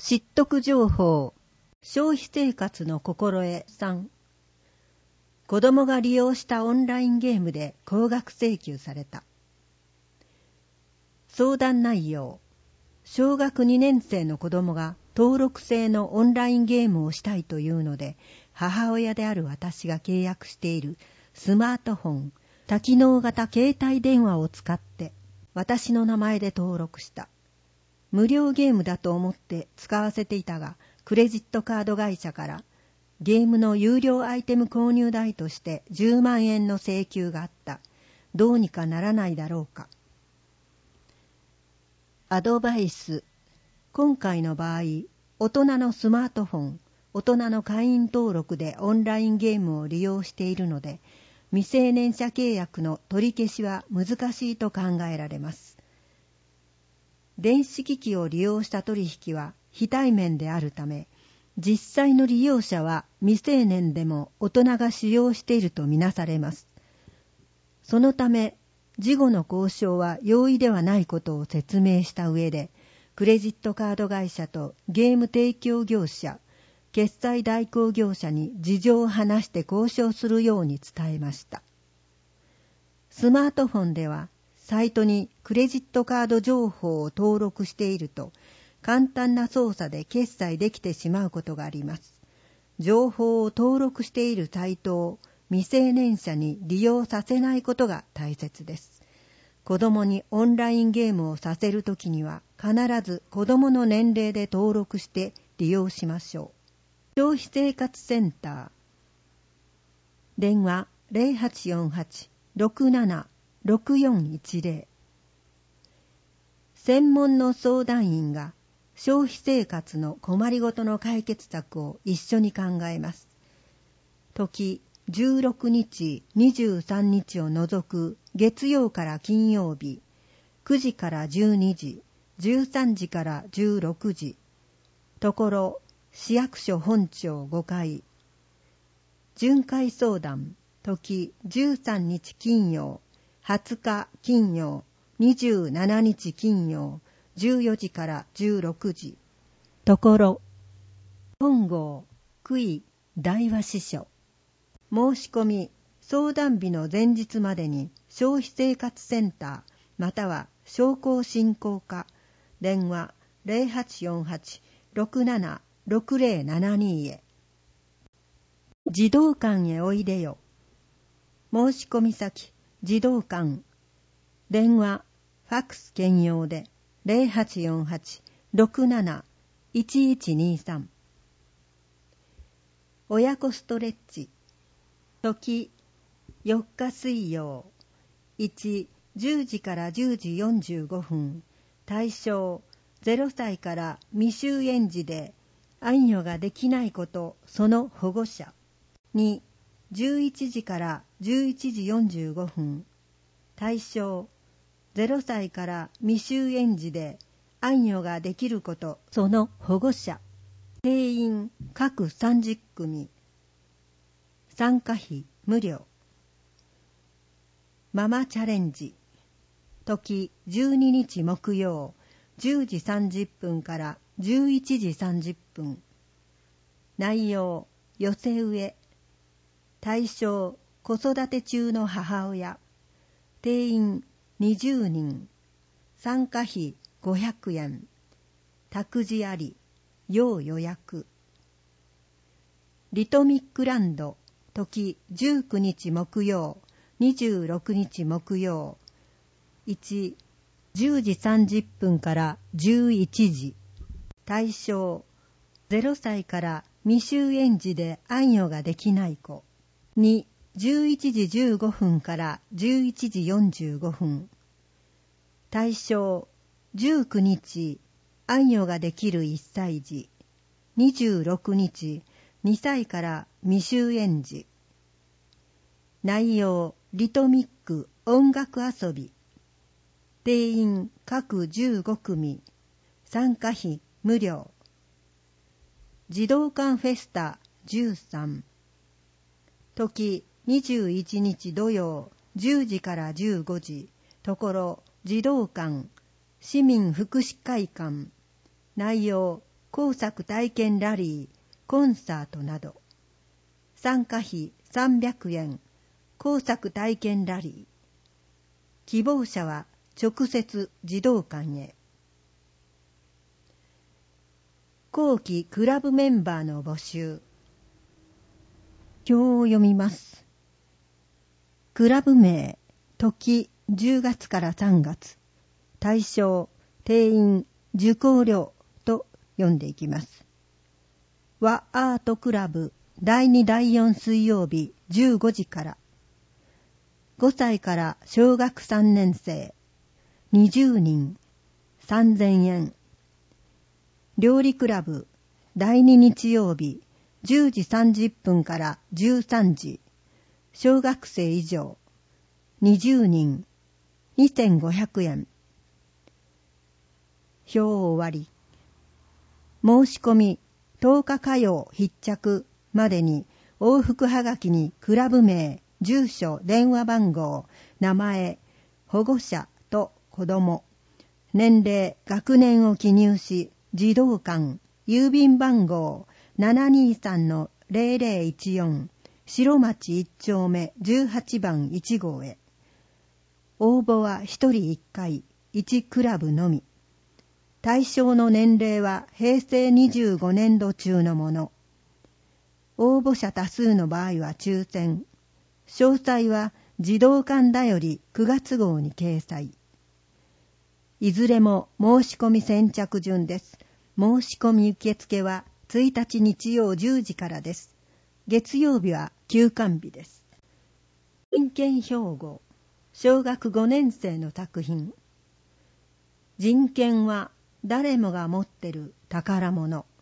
知得情報、消費生活の心得3。子供が利用したオンラインゲームで高額請求された。相談内容、小学2年生の子供が登録制のオンラインゲームをしたいというので、母親である私が契約しているスマートフォン、多機能型携帯電話を使って私の名前で登録した。無料ゲームだと思って使わせていたが、クレジットカード会社からゲームの有料アイテム購入代として10万円の請求があった。どうにかならないだろうか。アドバイス。今回の場合、大人のスマートフォン、大人の会員登録でオンラインゲームを利用しているので、未成年者契約の取り消しは難しいと考えられます。電子機器を利用した取引は非対面であるため、実際の利用者は未成年でも大人が使用しているとみなされます。そのため、事後の交渉は容易ではないことを説明した上で、クレジットカード会社とゲーム提供業者、決済代行業者に事情を話して交渉するように伝えました。スマートフォンでは、サイトにクレジットカード情報を登録していると、簡単な操作で決済できてしまうことがあります。情報を登録しているサイトを未成年者に利用させないことが大切です。子供にオンラインゲームをさせるときには、必ず子供の年齢で登録して利用しましょう。消費生活センター。電話 0848-67-6410。専門の相談員が消費生活の困りごとの解決策を一緒に考えます。時16日、23日を除く月曜から金曜日、9時から12時、13時から16時。ところ、市役所本庁5階。巡回相談、時13日金曜、20日金曜、27日金曜、14時から16時。ところ、本郷、区井、大和支所。申し込み、相談日の前日までに消費生活センターまたは商工振興課、電話 0848-67-6072 へ。児童館へおいでよ。申し込み先、児童館。電話、ファックス兼用で 0848-67-1123。親子ストレッチ。時4日水曜、1、10時から10時45分。対象、0歳から未就園児で安養ができないこと、その保護者。2、11時から11時45分。対象、0歳から未就園児で安養ができること、その保護者。定員各30組。参加費無料。ママチャレンジ。時12日木曜、10時30分から11時30分。内容、寄せ植え。対象、子育て中の母親。定員20人。参加費500円。託児あり。要予約。リトミックランド。時19日木曜、26日木曜。1、10時30分から11時。対象、0歳から未就園児で安養ができない子。2、11時15分から11時45分。対象、19日、安養ができる1歳児。26日、2歳から未就園児。内容、リトミック音楽遊び。定員各15組。参加費無料。児童館フェスタ13。時21日土曜10時から15時。ところ児童館市民福祉会館。内容、 工作体験ラリー、コンサートなど。参加費300円、工作体験ラリー。希望者は直接児童館へ。後期クラブメンバーの募集。表を読みます。クラブ名、時10月から3月。対象、定員、受講料と読んでいきます。和アートクラブ第2第4水曜日15時から。5歳から小学3年生、20人、3000円。料理クラブ第2日曜日10時30分から13時。小学生以上、20人、2500円。表終わり。申し込み10日火曜必着までに往復はがきにクラブ名、住所、電話番号、名前、保護者と子供、年齢、学年を記入し、児童館、郵便番号 723-0014 白町1丁目18番1号へ。応募は1人1回、1クラブのみ。対象の年齢は平成25年度中のもの。応募者多数の場合は抽選。詳細は児童館だより9月号に掲載。いずれも申し込み先着順です。申し込み受付は1日日曜10時からです。月曜日は休館日です。人権標語、小学5年生の作品。人権は誰もが持ってる宝物。